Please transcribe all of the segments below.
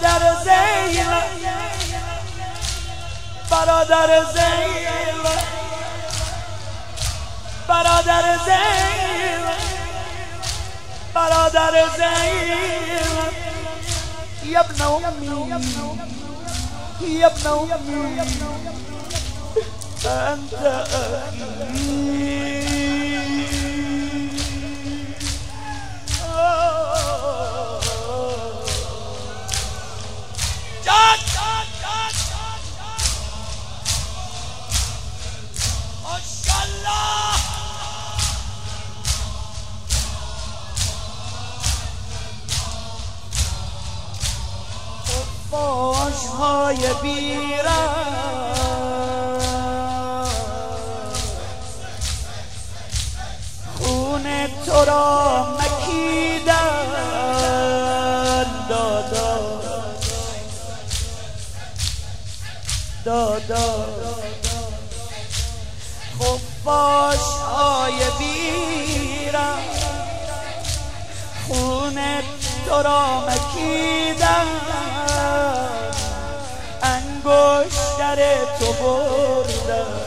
برادر زینب، برادر زینب، برادر زینب، برادر زینب، یا ابن امي يا ابن امي انت فاشهای بیرم خون تو را مکیدن دادا خفاشهای بیرم خون تو را مکیدن انگشتر تو بردم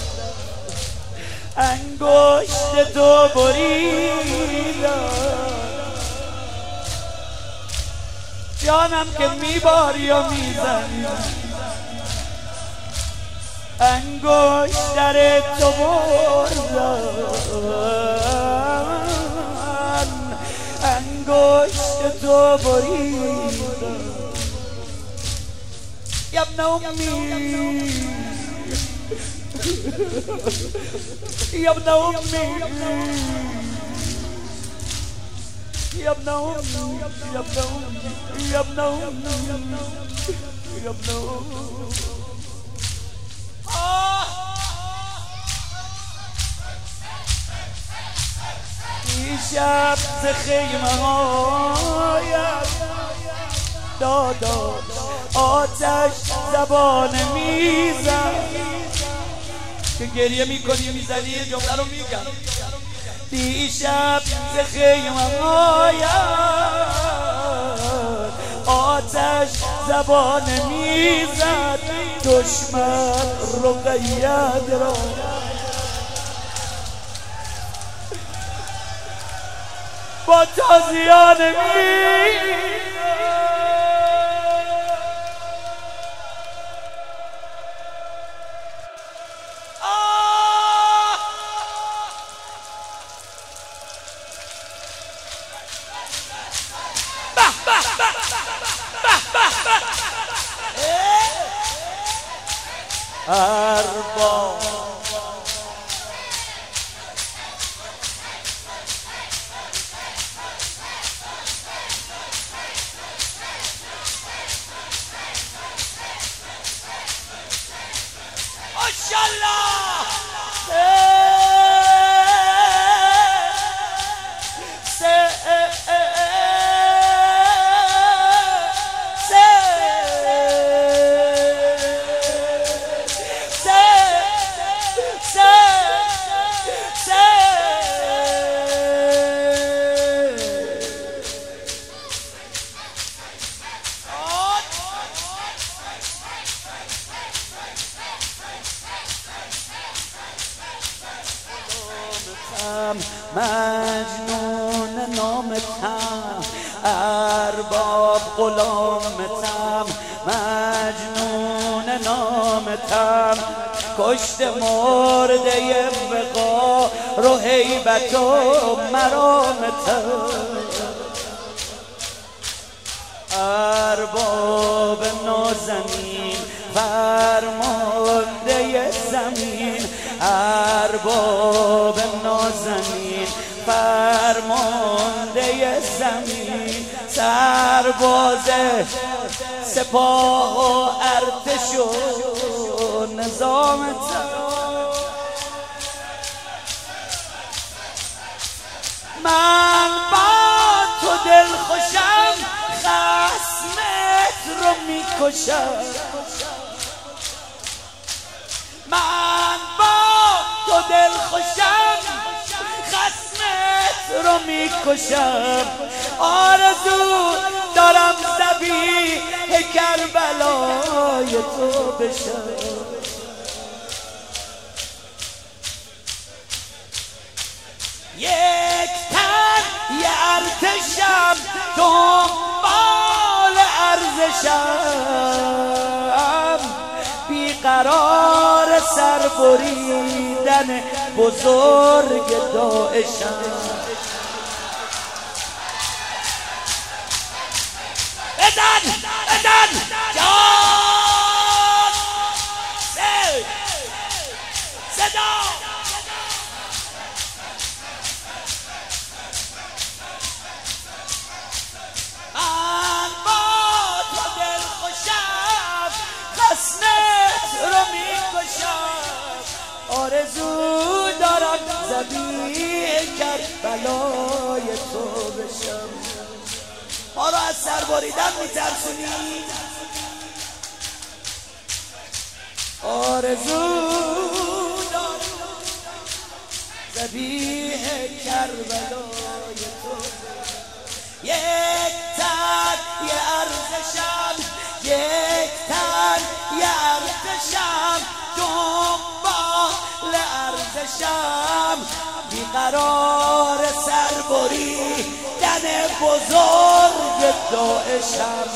انگشت تو بریدم جانم که میباری و میزنی انگشتر تو بردم انگشت تو بریدم یا ابن امي يا ابن امي يا ابن امي يا ابن امي يا ابن امي يا ابن امي دیشب ز خیمه هایم دادا آتش زبان میزن که گریه میکنی میزنی یه جمله رو میگم دیشب ز خیمه هایم آتش زبان میزد دشمن رقیه را با تازیانه ارباب ماشاءالله مجنون نامتم ارباب غلامتم مجنون نامتم کشت مرده وقار و هیبت و مرامتم ارباب نازنین فرمانده زمین ارباب نازنین فرمانده زمین سرباز سپاه و ارتش و نظامت من با تو دل خوشم خصمت رو میکشم من با تو دل خوشم خصمت رو میکشم آرزو دارم ذبیح کربلای تو بشم. یک تن یه ارتشم دنبال ارزشم، بیقرار سر بریدن بزرگ داعشم. بدن بدن جان صدا من با تو دل خوشم، خصمت رو میکشم. آرزو دارم ذبیح کربلای تو بشم. ما رو از سر بریدن میترسونی، آرزو دارم ذبیح کربلای تو. یک تن یه ارزشم، یک تن یه ارزشم، دنبال ارزشم، بیقرار سر بریدن بزرگ داعشم.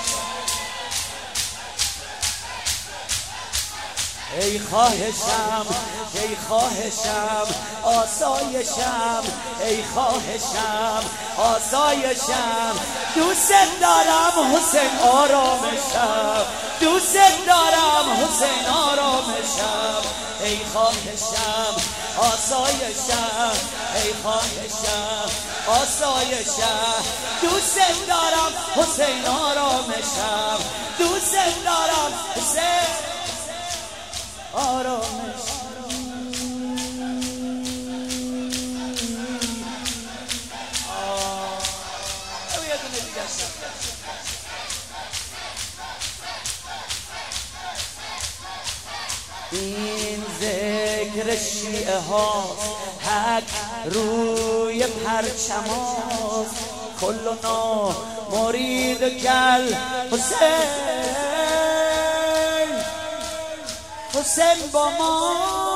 ای خواهشم ای خواهشم آسایشم، ای خواهشم آسایشم، دوست دارم حسین آرامشم، دوست دارم حسین آرامشم. ای خواهشم آسایشم، ای خواهشم آسایشم، دوست دارم حسین آرامشم، دوست دارم حسین آرامش. این ذکر شیعه ها حق روی پرچم هاست، کلنا مرید کل حسین، حسین با ما.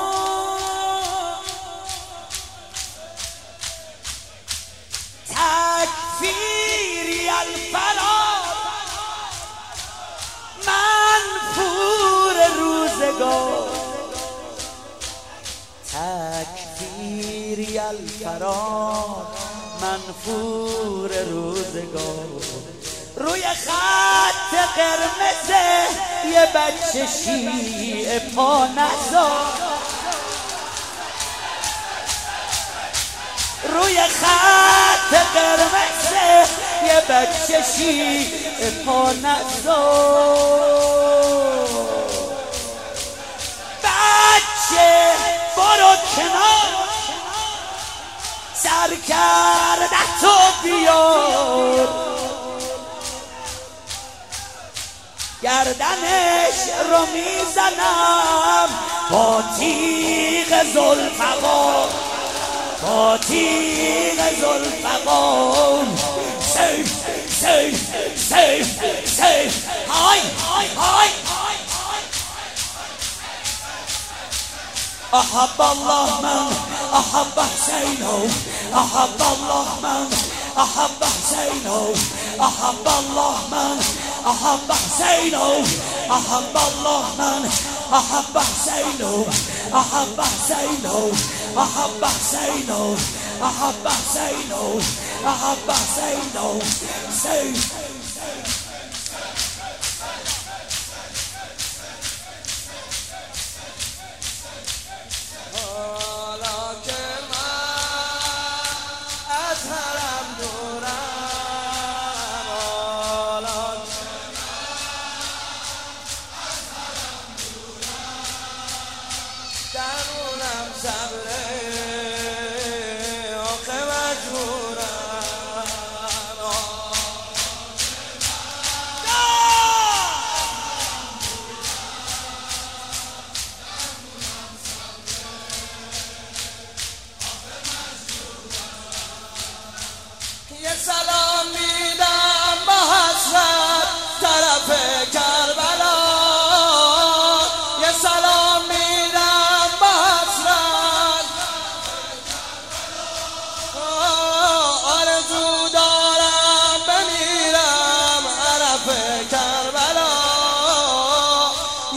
تکفیری الفرار منفور روزگار، تکفیری الفرار منفور روزگار. روی خط قرمز یه بچه شیعه پا نذار، روی خط قرمز یه بچه شیعه پا نذار. بچه برو کنار، سر کرده تو بیار، گردنش رو میزنم با تیغ ذوالفقار، با تیغ ذوالفقار. سیف سیف سیف سیف های های های. أحب الله من أحب حسينه، أحب الله من أحب حسينه، أحب الله من أحب حسينه، أحب الله من أحب حسينه، أحب حسينه، أحب حسينه، أحب حسينه، أحب حسينه. سيف درونم صبره آخه مجبورم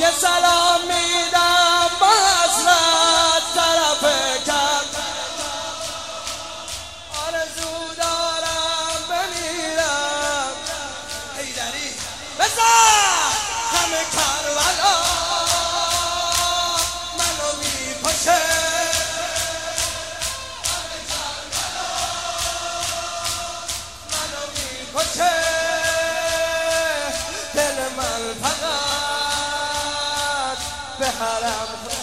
یه سلام میدم با حسرت طرف کرد آرزو دارم بمیرم حیدری بزن همه کربلا منو میکشه منو میکشه دل من فقط به حرم